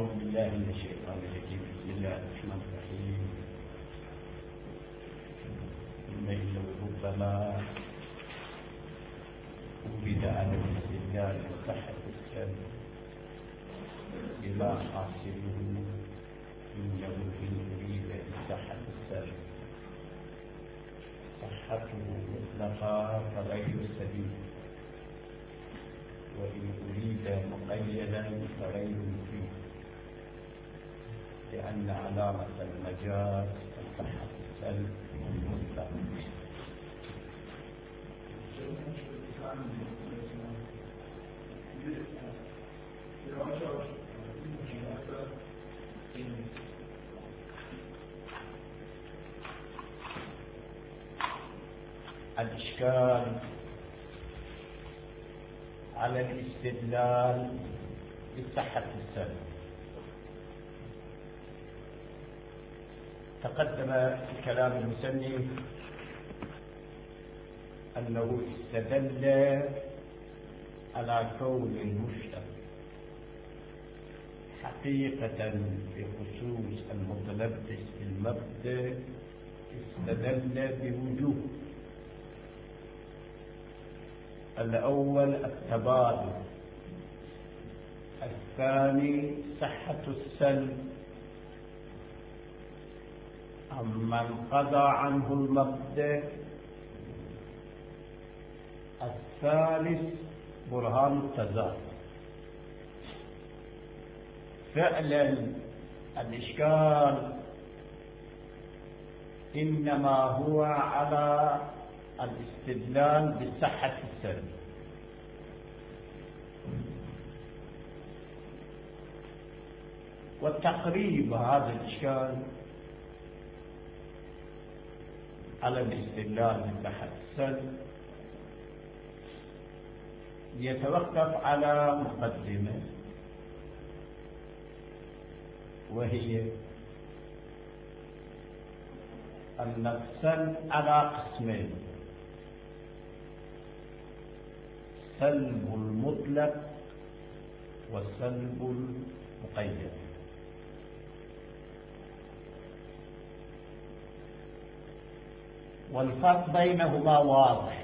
أعوذ بالله من الشيطان الرجيم. بسم الله الرحمن الرحيم. إنه ربما وجد على الاستدلال بصحة السلب بما حاصله إنه إن أريد بصحة السلب صحته مطلقة فغير سبيل، وإن أريد مقيدا فغير مفيد، لأن علامة المجاز صحة السلب المطلق. الإشكال على الاستدلال بصحة السلب. تقدم في كلام المصنف أنه استدل على كون المشتق حقيقة بخصوص المتلبس بالمبدأ، استدل بوجوه. الأول التبادل، الثاني صحة السلب عمن قضى عنه المبدأ، الثالث برهان التزاد. فعلا الإشكال إنما هو على الاستدلال بصحة السلب. والتقريب هذا الإشكال على الاستدلال بصحة السلب يتوقف على مقدمة، وهي أن السلب على قسمين: سلب المطلق والسلب المقيد. والفرق بينهما واضح.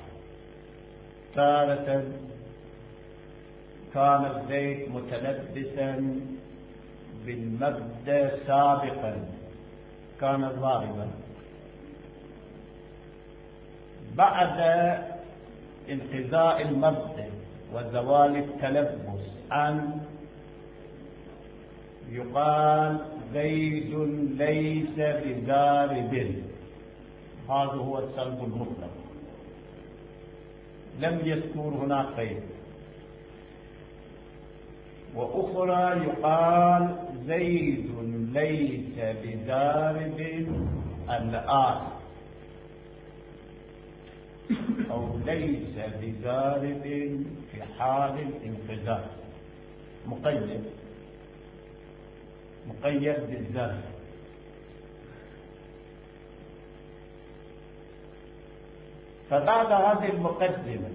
تارة كان الزيت متلبسا بالمبدأ سابقا، كان ضاربا. بعد انقضاء المبدأ وزوال التلبس عنه يقال زيد ليس بضارب. هذا هو السلب المطلق، لم يذكر هناك قيد. وأخرى يقال زيد ليس بضارب الآن، أو ليس بضارب في حال الانقضاء. مقيد بالذات. فبعد هذه المقدمة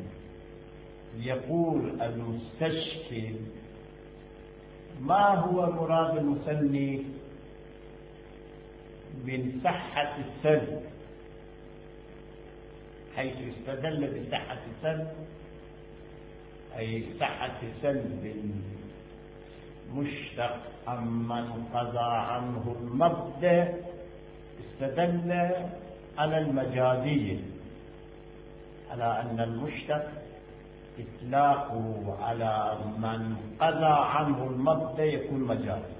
يقول المستشكل: ما هو مراد المصنف من صحة السلب، حيث استدل بصحة السلب، أي صحة سلب المشتق عمن قضى عنه المبدأ، استدل على المجازية، على أن المشتق إطلاقه على من قضى عنه المبدأ يكون مجازي،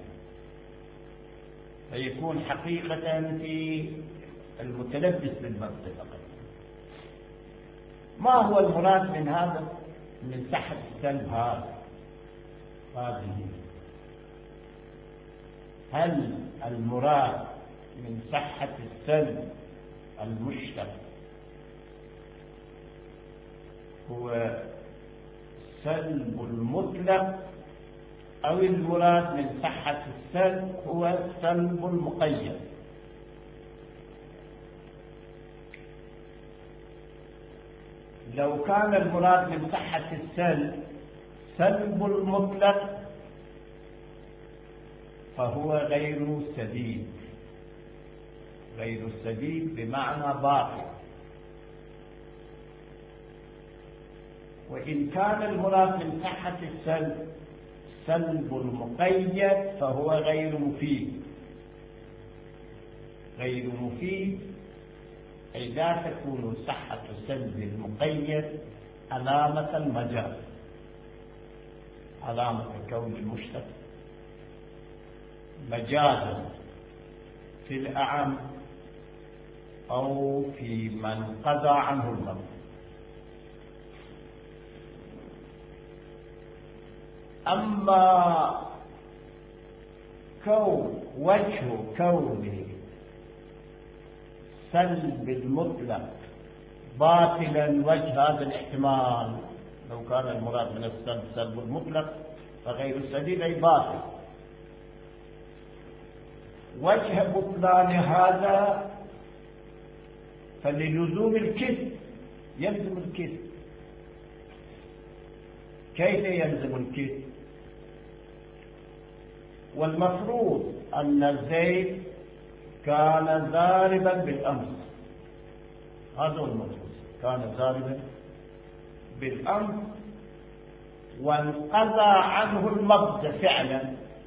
فيكون حقيقة في المتلبس بالمبدأ فقط. ما هو المراد من هذا، من صحة السلب هذه؟ هل المراد من صحة السلب المشتق هو سلب المطلق، أو المراد من صحة السلب هو سلب المقيد؟ لو كان المراد من صحة السلب سلب المطلق فهو غير سديد. غير سديد بمعنى باطل. وإن كان المراد من صحة السلب سلب المقيد فهو غير مفيد. غير مفيد أي لا تكون صحة السلب المقيد علامة المجاز، علامة كون المشتق مجازا في الأعم أو في من قضى عنه الموت. أما وجه كونه سلب المطلق باطلا، وجه هذا الاحتمال لو كان المراد من السلب سلب المطلق فغير السديد أي باطل. وجه بطلان هذا فللزوم الكذب، يلزم الكذب. كيف يلزم الكذب؟ والمفروض أن زيد كان ضاربا بالأمس، هذا هو المفروض، كان ضاربا بالأمس وانقضى عنه المبدأ فعلا.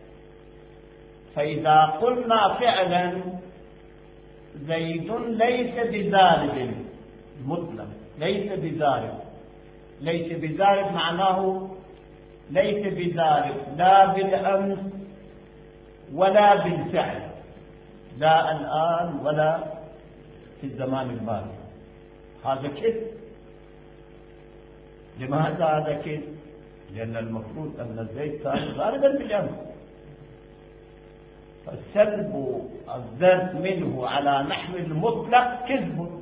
فإذا قلنا فعلا زيد ليس بضارب مطلق، ليس بضارب. ليس بضارب معناه ليس بضارب لا بالأمس ولا بالفعل، لا الآن ولا في الزمان الماضي. هذا كذب. لماذا هذا كذب؟ لأن المفروض أن زيد كان ضاربا بالأمس، فسلب الضرب منه على نحو المطلق كذب.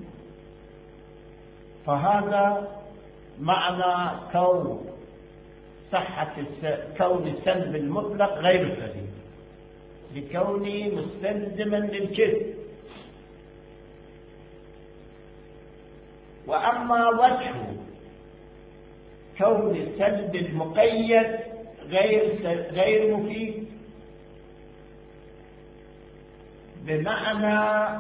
فهذا معنى كون السلب المطلق غير سليم، لكونه مستلزما للكذب. وأما وجه كون السلب المقيد غير مفيد بمعنى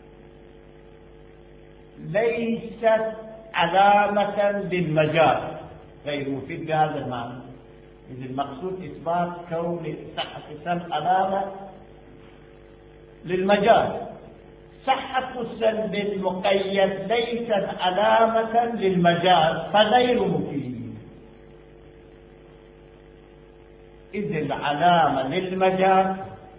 ليست علامة للمجاز، غير مفيد بهذا المعنى. إذا المقصود إثبات كون صحة السلب علامة للمجاز. صحة السلب المقيد ليست علامة للمجاز فغير مفيد. إذ العلامة للمجاز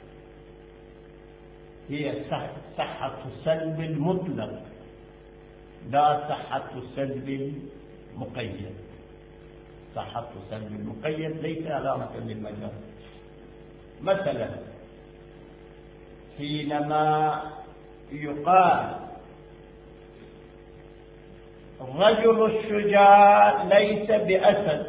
هي صحة السلب المطلق لا صحة السلب المقيد. صحة السلب المقيد ليس علامة للمجاز. مثلا حينما يقال الرجل الشجاع ليس بأسد،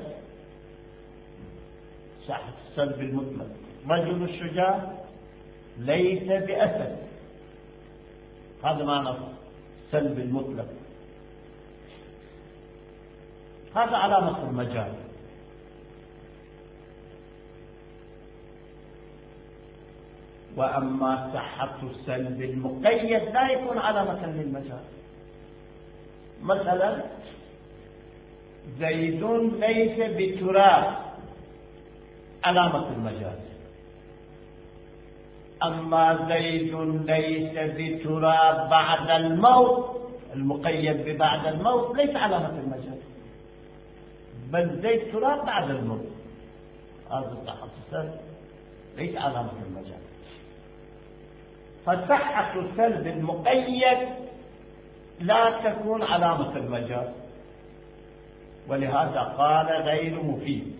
صحة السلب المطلق، رجل الشجاع ليس بأسد، هذا معنى السلب المطلق، هذا علامة المجاز. وأما صحة السلب المقيد لا يكون علامة للمجاز. مثلا زيد ليس بتراب، علامة المجاز. أما زيد ليس بتراب بعد الموت، المقيد ببعد الموت ليس علامة المجاز، بل زيد تراب بعد الموت، هذا صحة السلب ليس علامة المجاز. فصحة السلب المقيد لا تكون علامة المجاز، ولهذا قال غير مفيد.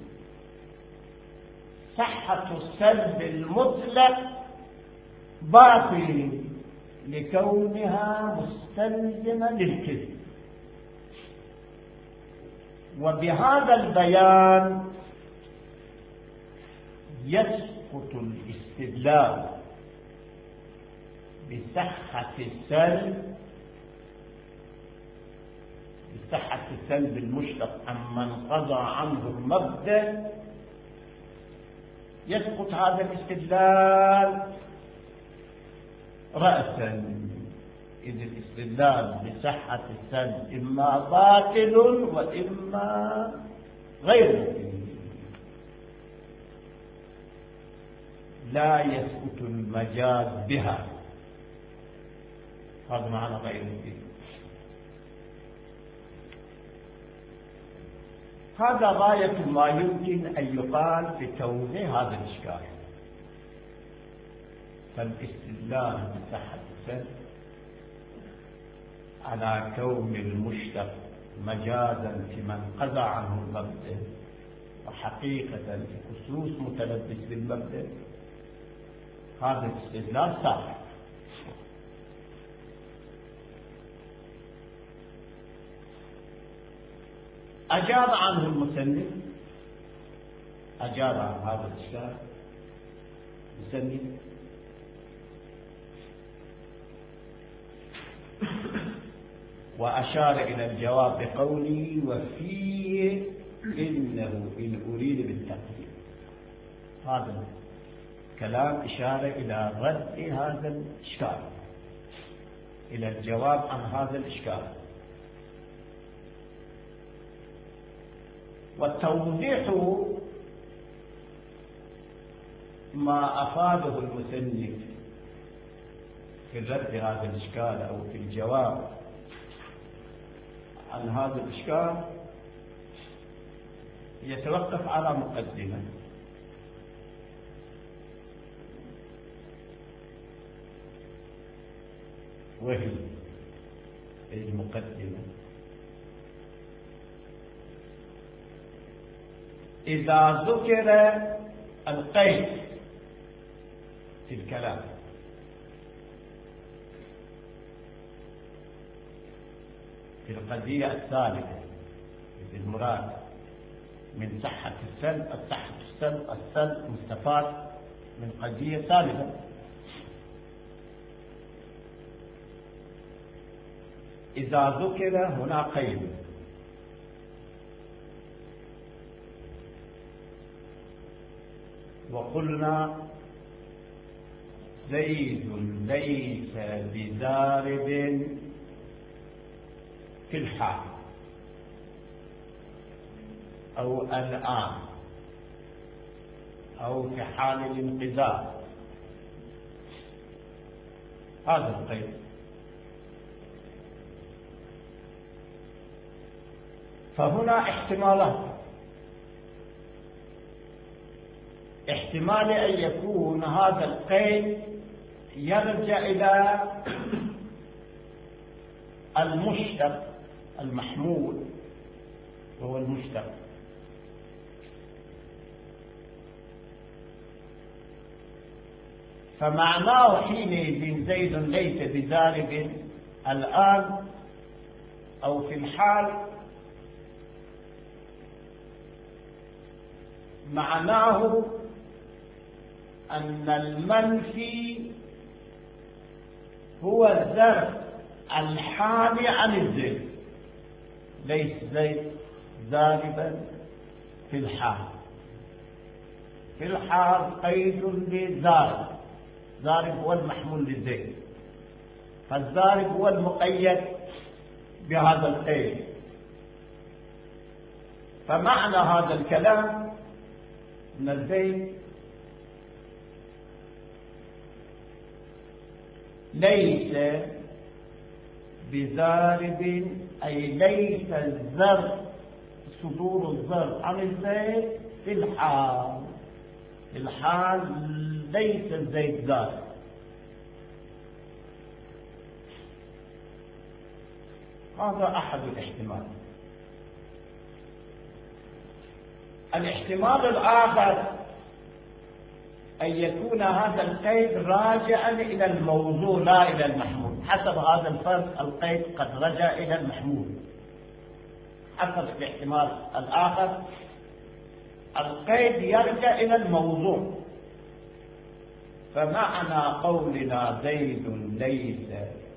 صحة السلب المطلق باطل لكونها مستلزمة للكذب. وبهذا البيان يسقط الاستدلال بصحة السلب المشتق عمن قضى عنه المبدأ يسقط هذا الاستدلال رأسا، إذ الاستدلال بصحة السند إما باطل وإما غير مفيد، لا يسقط المجاز بها، هذا معنى غير مفيد. هذا غاية ما يمكن أن يقال في توضيح هذا الإشكال. فالاستدلال بصحة السند على كون المشتق مجازا في من قضى عنه المبدأ وحقيقة في خصوص متلبس بالمبدأ، هذا الاستدلال صحيح. أجاب عنه المصنف، أجاب عن هذا الإشكال المصنف وأشار إلى الجواب بقوله وفيه إنه إن أريد بالتقدير. هذا كلام إشارة إلى رد هذا الإشكال، إلى الجواب عن هذا الإشكال. والتوضيح ما أفاده المصنف في رد هذا الإشكال أو في الجواب عن هذا الإشكال يتوقف على مقدمة، وهي المقدمة إذا ذكر القيد في الكلام في القضية الثالثة المراد من صحة السلب، السلب مستفاد من قضية ثالثة، إذا ذكر هنا قيد وقلنا زيد ليس بضارب في الحال أو الآن أو في حال الانقضاء، هذا القيد. فهنا احتمالات، احتمال أن يكون هذا القيد يرجع إلى المشتق المحمول وهو المشتق، فمعناه حينئذ زيد ليس بضارب الآن أو في الحال، معناه أن المنفي هو الظرف الحالي عن الزيد، ليس زيد ضاربا في الحال. في الحال قيد للضارب، ضارب هو المحمول للزيد، فالضارب هو المقيد بهذا القيد. فمعنى هذا الكلام أن الزيد ليس بضارب، أي ليس الظرف صدور الظرف عن الزيد في الحال، في الحال ليس الزيد ضارب. هذا أحد الاحتمال. الاحتمال الآخر أن يكون هذا القيد راجعا إلى الموضوع لا إلى المحمول. حسب هذا الفرض القيد قد رجع إلى المحمول. حسب الاحتمال الآخر القيد يرجع إلى الموضوع. فمعنى قولنا زيد ليس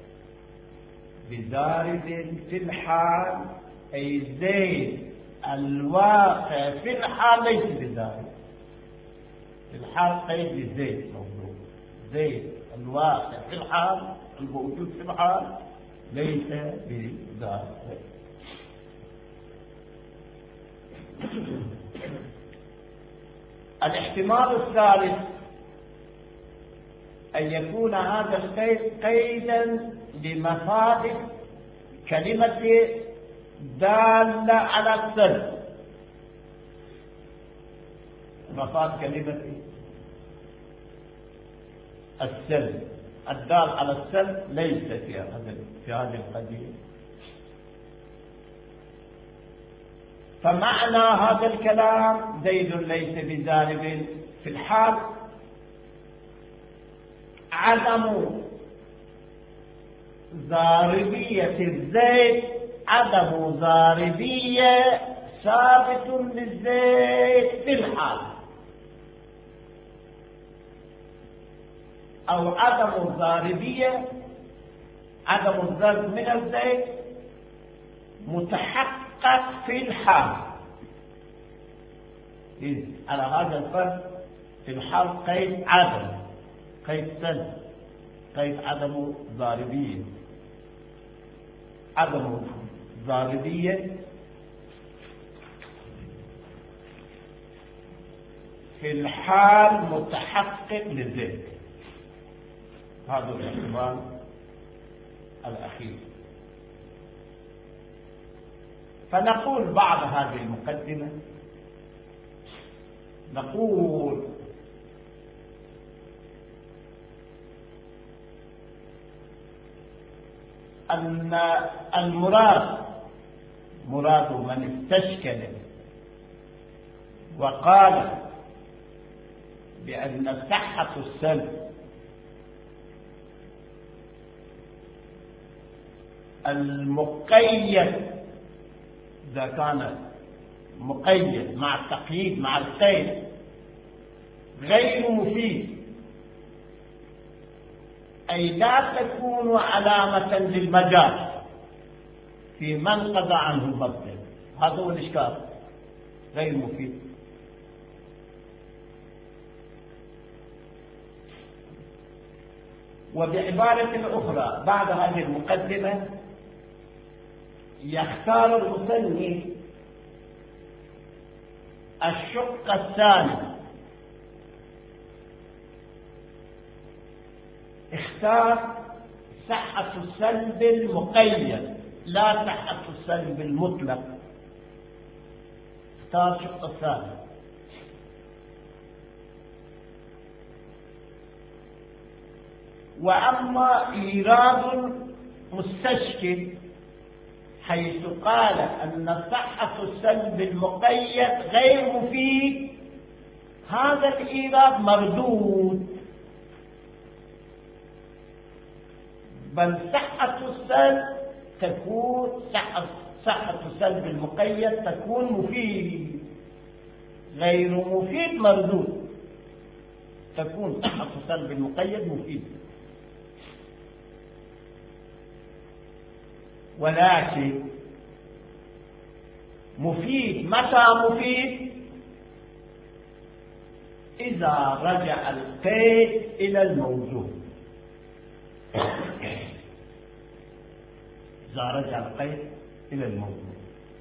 بضارب في الحال أي زيد الواقع في الحال ليس بضارب، في الحال قيد لزيد موجود، زيد الواقع في الحال الموجود في الحال ليس بذلك. الاحتمال الثالث أن يكون هذا القيد قيدا لمفاد كلمة دالة على السلب. مفاد كلمة السلب الدال على السلب ليس في هذه القضية. فمعنى هذا الكلام زيد ليس بزارب في الحال عدم زاربية الزيد، عدم زاربية ثابت للزيد في الحال، أو عدم الزاربية، عدم الضرب من الزيد متحقق في الحال. على هذا الفرق في الحال قيد عدم، قيد سلب، قيد عدم ضاربية. عدم ضاربية في الحال متحقق للزيد. هذا الاحتمال الأخير. فنقول بعد هذه المقدمة نقول أن مراد من استشكل وقال بأن صحة السلب المقيد إذا كان مقيد مع التقييد مع القيد غير مفيد، أي لا تكون علامة للمجاز في من قضى عنه المبدأ. هذا هو الإشكال، غير مفيد. وبعبارة أخرى بعد هذه المقدمة يختار المصنف الشق الثاني، اختار صحة السلب المقيد لا صحة السلب المطلق، اختار الشق الثاني. وأما إيراد مستشكل حيث قال أن صحة السلب المقيد غير مفيد، هذا الإيراد مردود، بل صحة السلب تكون صحة السلب المقيد تكون مفيد، غير مفيد مردود، تكون صحة السلب المقيد مفيد. ولكن مفيد متى مفيد؟ إذا رجع القيد إلى الموضوع. إذا رجع القيد إلى الموضوع.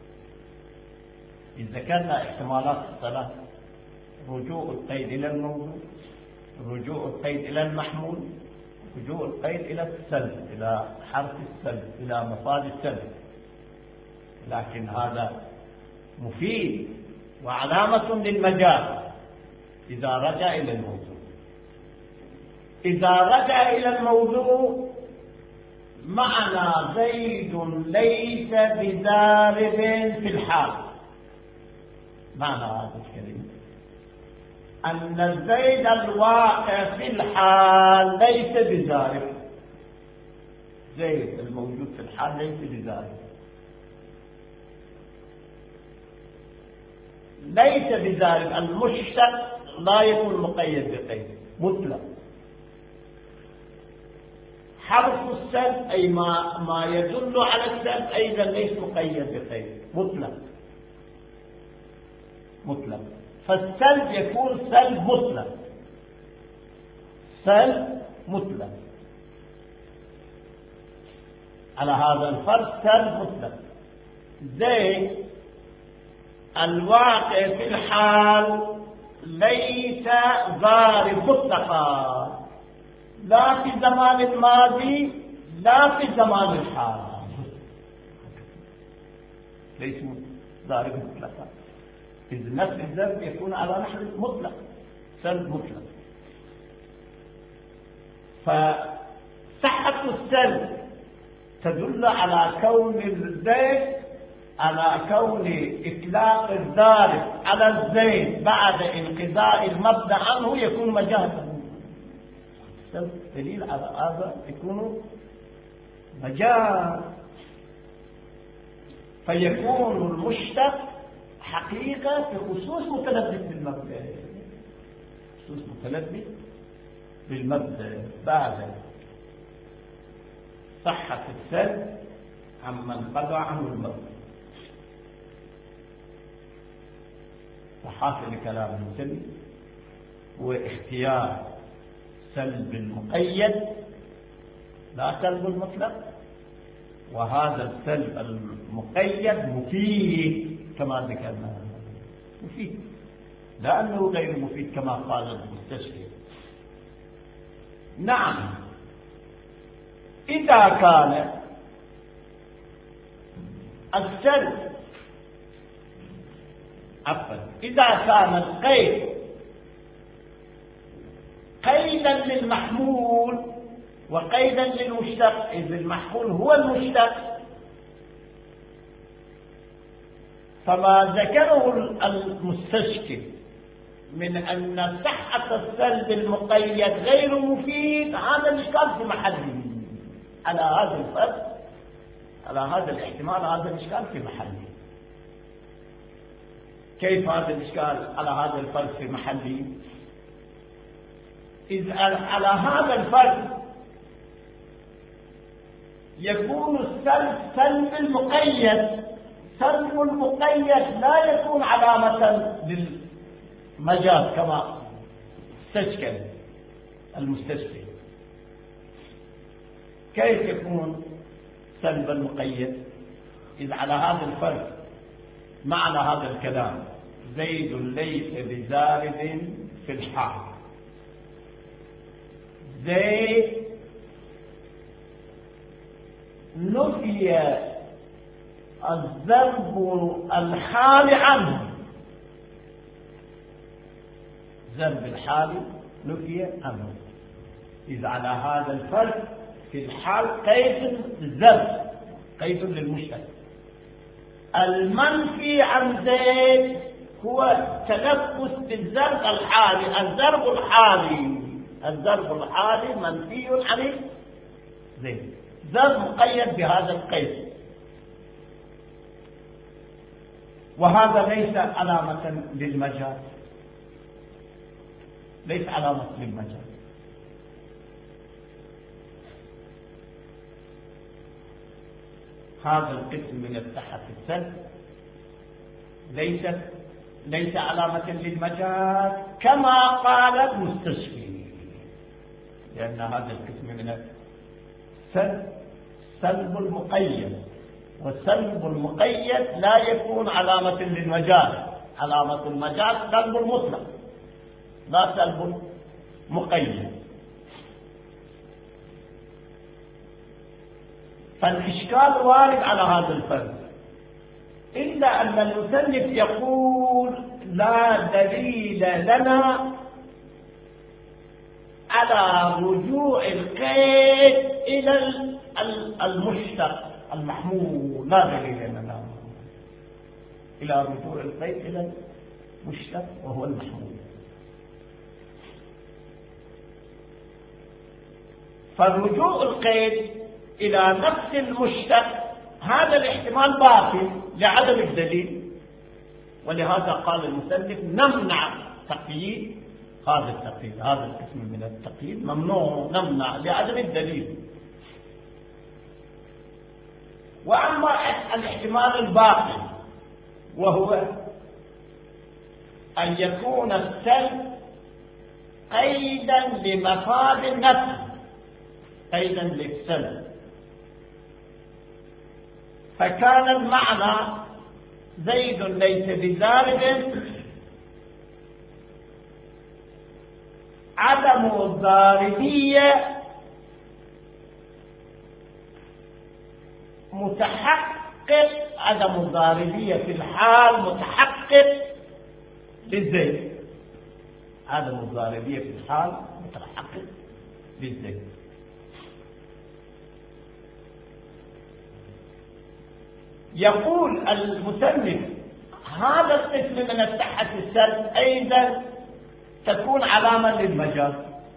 إذا كان احتمالات الثلاث: رجوع القيد إلى الموضوع، رجوع القيد إلى المحمول، رجوع القيد إلى السلب، إلى حرف السلب، إلى مفاد السلب. لكن هذا مفيد وعلامة للمجاز إذا رجع إلى الموضوع. إذا رجع إلى الموضوع معنى زيد ليس بزارب في الحال. معنى هذا الكلمة أن الزيد الواقع في الحال ليس بزارب. زيد الموجود في الحال ليس بزارب، ليس بزارب. المشتق لا يكون مقيد بقيد مطلق. حرف السلب أي ما يدل على السلب أيضا ليس مقيد بقيد مطلق. فالسلب يكون سلب مطلق، سلب مطلق. على هذا الفرض سلب مطلق. زي الواقع في الحال ليس ضارب مطلقا، لا في زمان الماضي لا في زمان الحال، ليس ضارب مطلقا. إذ نفس الضرب يكون على نحو مطلق، سلب مطلق. فصحة السلب تدل على كون الزيت، على كون إطلاق الضارب على الزيت بعد انقضاء المبدأ عنه يكون مجازا. دليل على هذا يكون مجاز، فيكون المشتق حقيقة في خصوص متلبس بالمبدأ، خصوص متلبس بالمبدأ بعد صحة السلب عمن قضى عنه المبدأ. فحاصل كلام المسلم هو اختيار سلب المقيد لا سلب المطلق، وهذا السلب المقيد مفيد كما ذكرنا، مفيد لأنه غير مفيد كما قال المستشفي. نعم، إذا كان السلب إذا كان القيد قيدا للمحمول وقيدا للمشتق، إذ المحمول هو المشتق، فما ذكره المستشكل من أن صحة السلب المقيد غير مفيد هذا الإشكال في محله. على هذا الفرق، على هذا الاحتمال، هذا الإشكال في محله. كيف هذا الإشكال على هذا الفرق في محله؟ إذ على هذا الفرق يكون السلب سلب المقيد، سلب المقيد لا يكون علامة للمجاز كما استشكل المستشفي. كيف يكون سلب المقيد؟ إذ على هذا الفرق معنى هذا الكلام زيد ليس بزارد في الحال، زيد نفي الذنب الحال عنه، ذنب الحال نفي عنه. إذا على هذا الفرق في الحال قيد للذنب، قيد للمشتق. المنفي عن زيد هو تلبس بالذنب الحالي، الذنب الحالي، الذنب الحالي منفي عن زيد، ذنب مقيد بهذا القيد، وهذا ليس علامة للمجاز، ليس علامة للمجاز. هذا القسم من الصحة السلب ليس علامة للمجاز كما قال المستشفي، لأن هذا القسم من السلب سلب المقيد، والسلب المقيد لا يكون علامة للمجاز. علامة المجاز سلب المطلق لا سلب مقيد. فالإشكال وارد على هذا الفرق، إلا أن المصنف يقول لا دليل لنا على رجوع القيد إلى المشتق المحمول، لا دليل لنا إلى رجوع القيد إلى المشتق وهو المحمول. فالرجوع القيد إلى نفس المشتق هذا الاحتمال باطل لعدم الدليل، ولهذا قال المصنف نمنع تقييد هذا التقييد، هذا القسم من التقييد ممنوع، نمنع لعدم الدليل. وأما الاحتمال الباطل وهو أن يكون السلب قيدا لمفاد النفس، قيدا للسلب. فكان المعنى زيد ليس بزارب، عدم الضاربية متحقق، عدم الضاربية في الحال متحقق للزيد، عدم الضاربية في الحال متحقق للزيد. يقول المصنف هذا القسم من الصحة السلب أيضا تكون علامة للمجاز.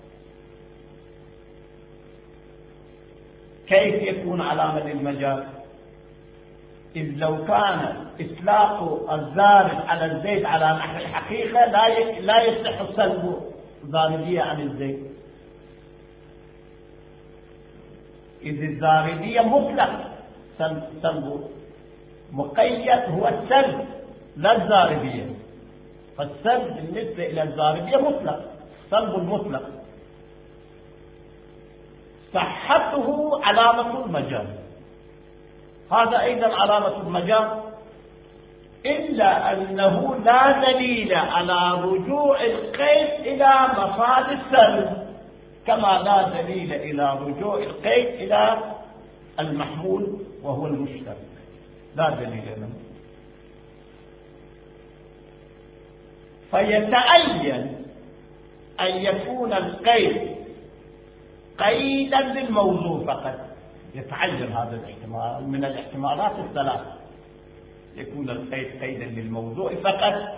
كيف يكون علامة للمجاز؟ إذ لو كان إطلاق الزارب على الزيد على نحو الحقيقة لا يصح سلب الزاربية عن الزيد، إذ الزاربية مطلق، سلب مقيد هو السلب لا الزاربية. فالسلب بالنسبة إلى الزاربية مطلق، سلب المطلق، صحته علامة المجاز. هذا أيضا علامة المجاز، إلا أنه لا دليل على رجوع القيد إلى مفاد السلب، كما لا دليل إلى رجوع القيد إلى المحمول وهو المشترك، لا دليل له. فيتعين أن يكون القيد قيدا للموضوع فقط، يتعين هذا الاحتمال من الاحتمالات الثلاث، يكون القيد قيدا للموضوع فقط.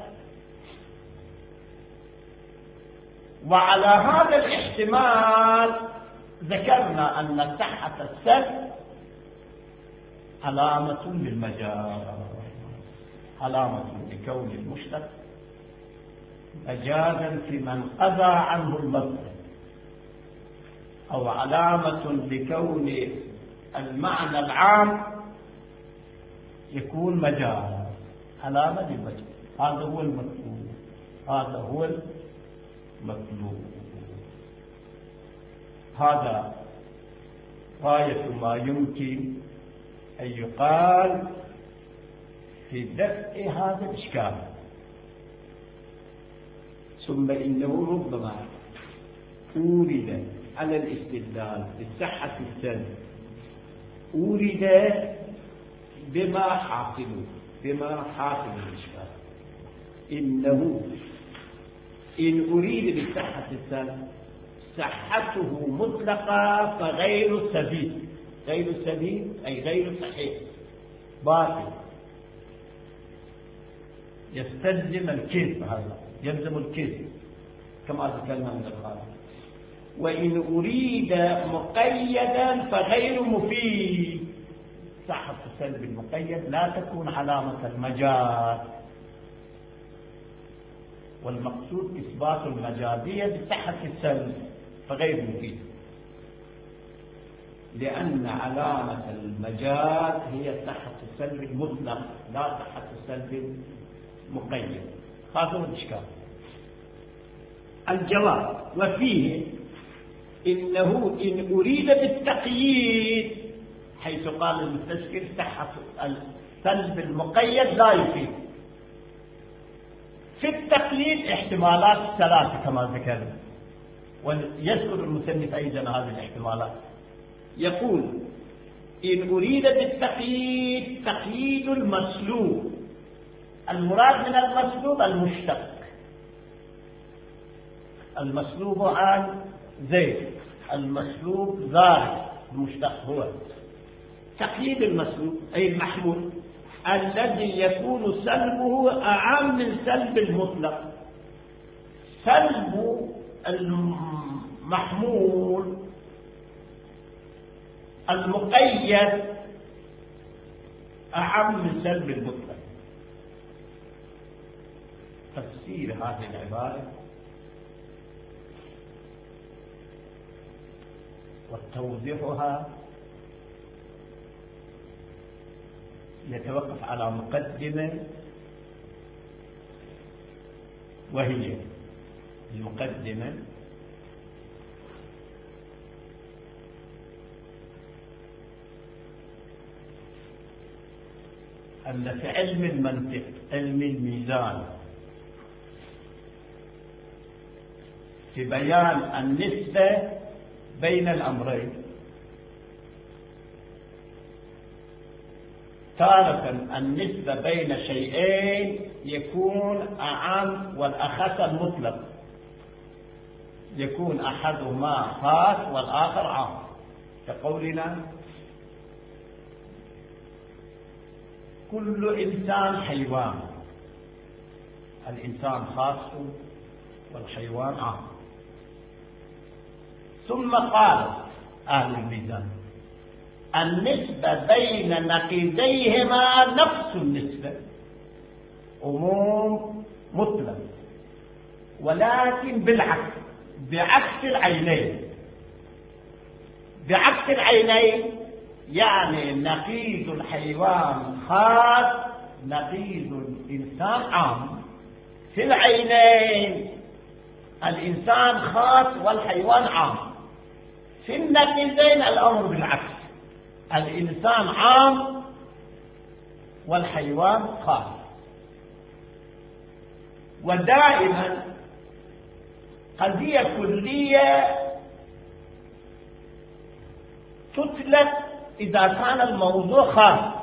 وعلى هذا الاحتمال ذكرنا أن صحة السلب علامة للمجاز، علامة لكون المشترك مجازا في من قضى عنه المصدر، أو علامة لكون المعنى العام يكون مجاز، علامة للمجاز. هذا هو المطلوب، هذا هو المطلوب. هذا غاية ما يمكن أن يقال في دفع هذا الإشكال. ثم إنه ربما أورد على الاستدلال بالصحة السلب، أورد بما حاصل الإشكال. إنه إن أريد بالصحة السلب صحته مطلقة فغير سبيل، غير سبيل أي غير صحيح، باطل، يستلزم الكذب، هذا يلزم الكذب كما ذكرنا من الخارج. وإن أريد مقيدا فغير مفيد، صحة السلب المقيد لا تكون علامة المجاز، والمقصود إثبات المجازية بصحة السلب فغير مفيد، لأن علامة المجاز هي صحة السلب المطلق لا صحة السلب المقيد. هذا هو الإشكال. الجواب وفيه إنه إن أريد بالتقييد، حيث قال المستشكل صحة السلب المقيد لا يفيد، في التقييد احتمالات ثلاثة كما ذكرنا، ويذكر المصنف أيضا هذه الاحتمالات. يقول إن أريد بالتقييد تقييد المسلوب، المراد من المسلوب المشتق، المسلوب عن زيد، المسلوب زارب، المشتق هو تقييد المسلوب أي المحمول الذي يكون سلبه أعم من سلب المطلق. سلب المحمول المقيد أعم من سلب المطلق. تفسير هذه العبارة وتوضيحها يتوقف على مقدمة، وهي المقدمة أن في علم المنطق، علم الميزان، في بيان النسبة بين الأمرين، تارة النسبة بين شيئين يكون أعم والأخص المطلق، يكون أحدهما خاص والآخر عام، كقولنا كل إنسان حيوان، الإنسان خاص والحيوان عام. ثم قال أهل الميزان النسبة بين نقيضيهما نفس النسبة، عموم مطلق، ولكن بالعكس، بعكس العينين. بعكس العينين يعني نقيض الحيوان خاص، نقيض الإنسان عام. في العينين الإنسان خاص والحيوان عام، في النقيضين الأمر بالعكس، الإنسان عام والحيوان خاص. ودائما قضية كلية تطلق إذا كان الموضوع خاص،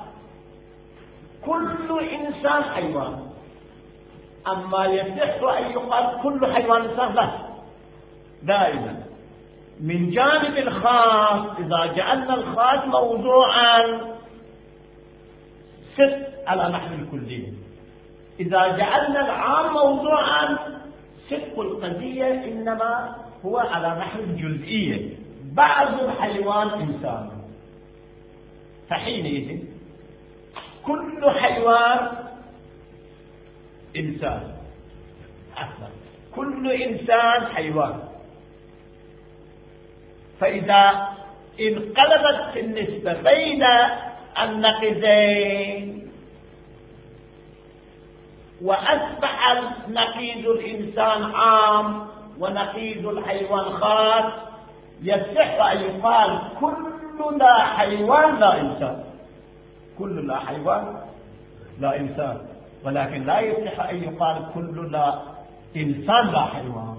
كل إنسان حيوان، أما يصح أن يقال كل حيوان إنسان لا. دائما من جانب الخاص إذا جعلنا الخاص موضوعا صدق على نحو الكلية، إذا جعلنا العام موضوعا صدق القضية إنما هو على نحو الجزئية، بعض الحيوان إنسان، فحينئذ كل حيوان إنسان، كل إنسان حيوان. فإذا انقلبت النسبة بين النقيضين وأصبح نقيض الإنسان عام ونقيض الحيوان خاص، يصح أن يقال كلنا حيوان لا إنسان، كلنا حيوان لا إنسان، ولكن لا يصح أن يقال كلنا إنسان لا حيوان،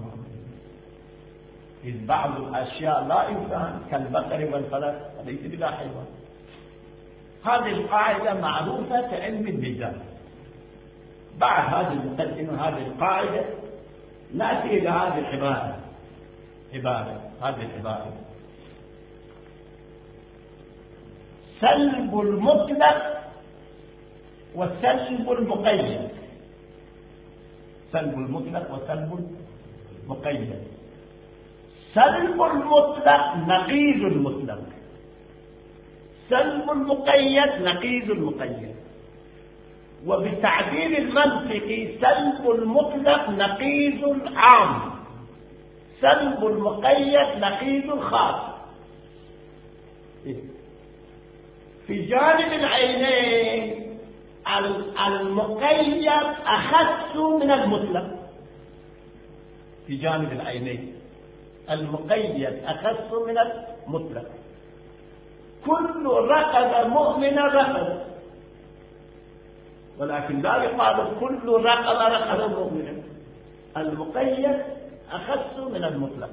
إذ بعض الأشياء لا إنسان كالبقر والفرس ليس بلا حيوان. هذه القاعدة معروفة في علم الميزان. بعد هذه المقدمة، هذه القاعدة، نأتي إلى هذه العبارة، هذه العبارة: سلب المطلق وسلب المقيد. سلب المطلق وسلب المقيد. سلب المطلق نقيض المطلق، سلب المقيد نقيض المقيد. وبالتعبير المنطقي سلب المطلق نقيض العام، سلب المقيد نقيض الخاص. في جانب العينين المقيد أخص من المطلق، في جانب العينين المقيد أخص من المطلق. كل رقبة مؤمنة رقبة، ولكن لا يقال كل رقبة مؤمنة، المقيد أخص من المطلق.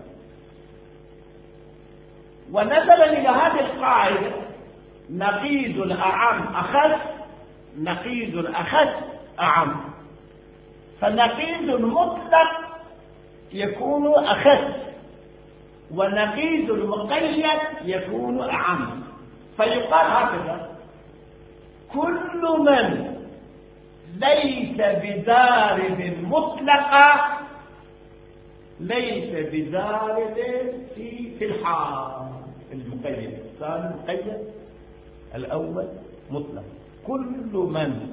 ونزل إلى هذه القاعدة نقيض الأعم أخص، نقيض الأخص أعم. فنقيض المطلق يكون أخص، ونقيض المقيد يكون أعم. فيقال هكذا: كل من ليس بضارب مطلقة ليس بضارب في الحال. المقيد الثاني المقيد الأول مطلق. كل من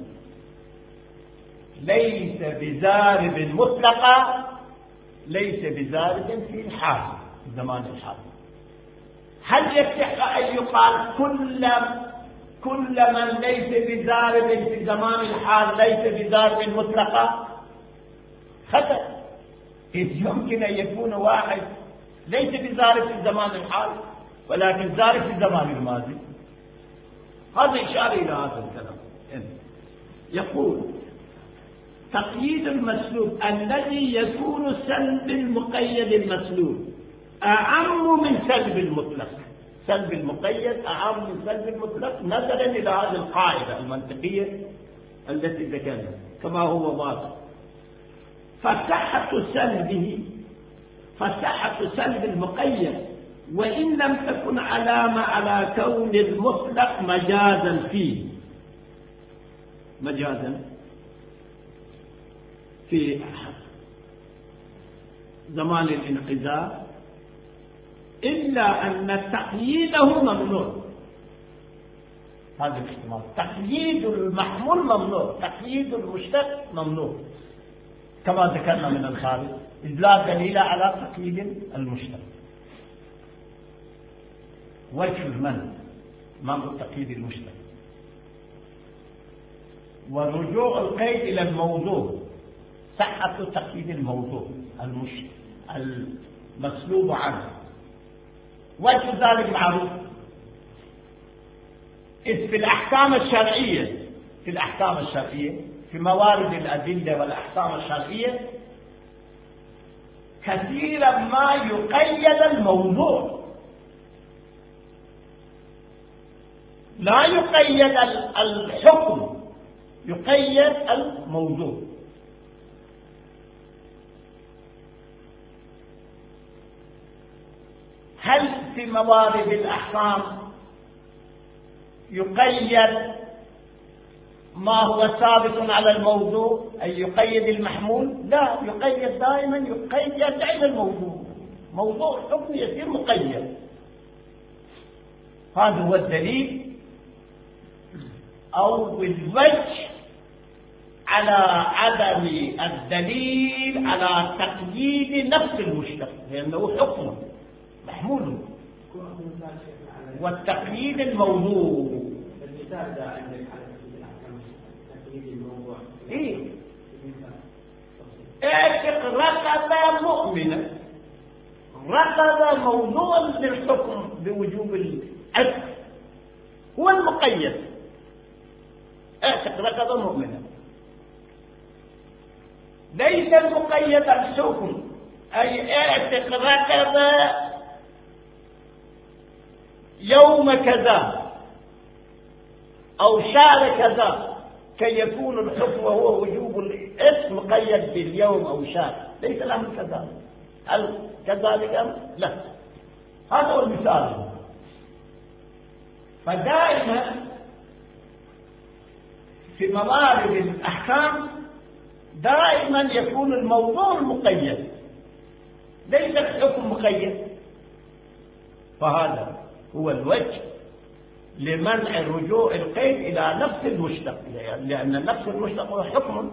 ليس بضارب مطلقة ليس بضارب في الحال، زمان الحال. هل يصح أن يقال كل من ليس بضارب في زمان الحال ليس بضارب مطلقة؟ خطأ، إذ يمكن أن يكون واحد ليس بضارب في زمان الحال ولكن ضارب في الزمان الماضي. هذا إشارة إلى هذا الكلام. يقول تقييد المسلوب الذي يكون سلب المقيد المسلوب أعم من سلب المطلق. سلب المقيد أعم من سلب المطلق نظرا إلى هذه القاعدة المنطقية التي ذكرنا كما هو واضح. فصحة سلب المقيد وإن لم تكن علامة على كون المطلق مجازا فيه، مجازا في زمان الانقضاء، إلا أن تقييده ممنوع. هذا الاحتمال تقييد المحمول ممنوع، تقييد المشتق ممنوع كما ذكرنا من الخارج، إذ لا دليل على تقييد المشتق. وجه من تقييد المشتق ورجوع القيد إلى الموضوع، صحة تقييد الموضوع المسلوب عنه. وجه ذلك معروف، إذ في الأحكام الشرعية في موارد الأدلة والأحكام الشرعية كثيرا ما يقيد الموضوع، لا يقيد الحكم، يقيد الموضوع. هل في موارد الأحكام يقيد ما هو ثابت على الموضوع أي يقيد المحمول؟ لا، يقيد دائما، يقيد على الموضوع، موضوع الحكم يصير مقيد. هذا هو الدليل أو الوجه على عدم الدليل على تقييد نفس المشتق، لأنه حكم محمول والتقييد الموضوع. المثال ده عندك على تقييد الموضوع. اعتق رقبة مؤمنة، رقبة موضوع للحكم بوجوب العتق هو المقيد. اعتق رقبة مؤمنة، ليس المقيد الحكم، أي اعتق رقبة يوم كذا أو شهر كذا، كي يكون الحكم وهو وجوب العتق مقيد باليوم أو شهر، ليس الأمر كذلك. هل كذلك أم لا؟ هذا هو المثال. فدائما في موارد الأحكام دائما يكون الموضوع مقيد، ليس الحكم مقيد. فهذا هو الوجه لمنع رجوع القيد إلى نفس المشتق، لأن نفس المشتق هو حكم،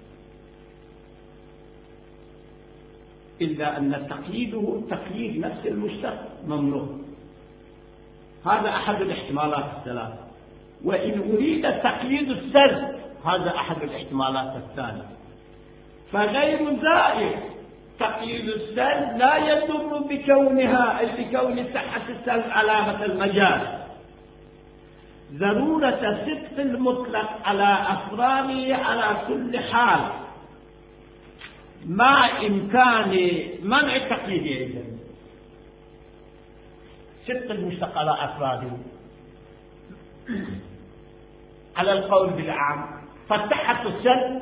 إلا أن تقييده تقييد نفس المشتق ممنوع. هذا أحد الاحتمالات الثلاثة. وإن أريد تقييد السلب، هذا أحد الاحتمالات الثانية، فغير زائد تقييد السلب لا يضر بكونها، أي بكون صحة السلب علامة المجاز، ضرورة صدق المطلق على أفراده على كل حال مع إمكان منع التقييد. أيضا صدق المشتق على أفراده على القول بالعام. فصحة السلب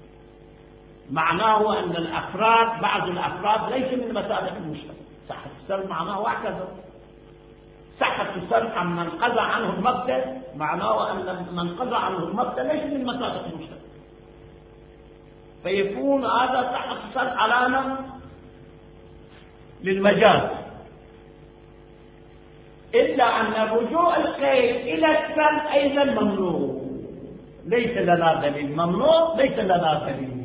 معناه أن الأفراد، بعض الأفراد ليس من مسابق المشتق. صحة السلب معناه هكذا. صحة السلب عن من قضى عنه المبدأ معناه أن من قضى عنه المبدأ ليس من مسابق المشتق، فيكون هذا صحة السلب علامة للمجاز. إلا أن رجوع القيد إلى السلب أيضا ممنوع، ليس لنا دليل، ممنوع ليس لنا دليل.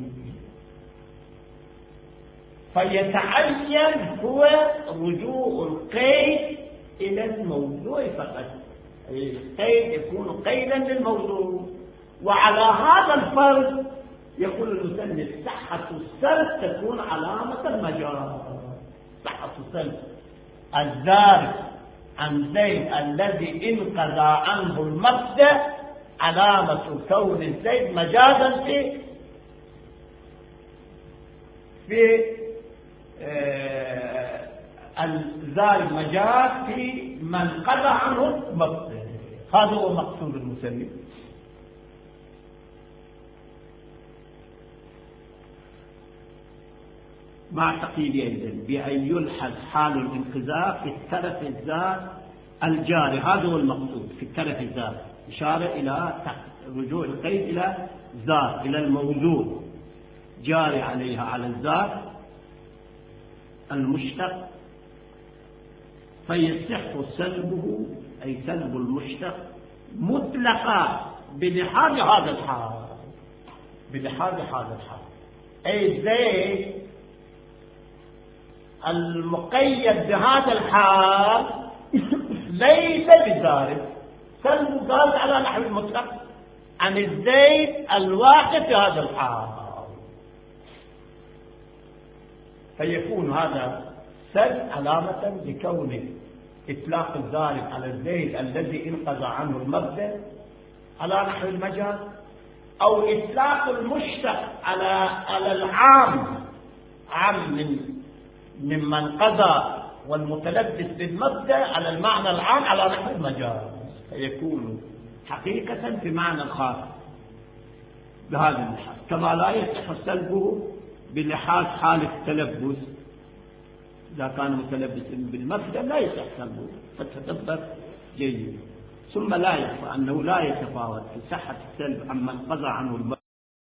فيتعين هو رجوع القيد إلى الموضوع فقط، القيد يكون قيدا للموضوع. وعلى هذا الفرض يقول المسلم صحة السلب تكون علامة المجاز. صحة السلب الزارق عن زيد الذي انقضى عنه المبدأ علامة كون الزيد مجازا في الزال مجاز في من قضى عنه مبدأ. هذا هو مقصود المسلم. مع تقييد أيضا بأن يلحظ حال الانقذاف في الترف الذات الجاري. هذا هو المقصود في الترف الذات، إشارة إلى رجوع القيد إلى ذات، إلى الموضوع جاري عليها على الذات المشتق، فيصح سلبه أي سلب المشتق مطلقا بلحاظ هذا الحال، بلحاظ هذا الحال. أي زي المقيد بهذا الحال ليس بذلك، سلب قال على نحو المطلق عن الزيد الواقع في هذا الحال، فيكون هذا سلب علامة لكون إطلاق الظالم على الزيد الذي انقضى عنه المبدأ على نحو المجاز، أو إطلاق المشتق على العام، عام ممن قضى والمتلبس بالمبدأ على المعنى العام على نحو المجاز، فيكون حقيقة في معنى الخاص بهذا اللحاظ. كما لا يصح سلبه بلحاظ حال التلبس، إذا كان متلبسا بالمبدأ لا يصح سلبه، فتدبر جيد. ثم لا يخفى أنه لا يتفاوت في صحة السلب عمن قضى عنه المبدأ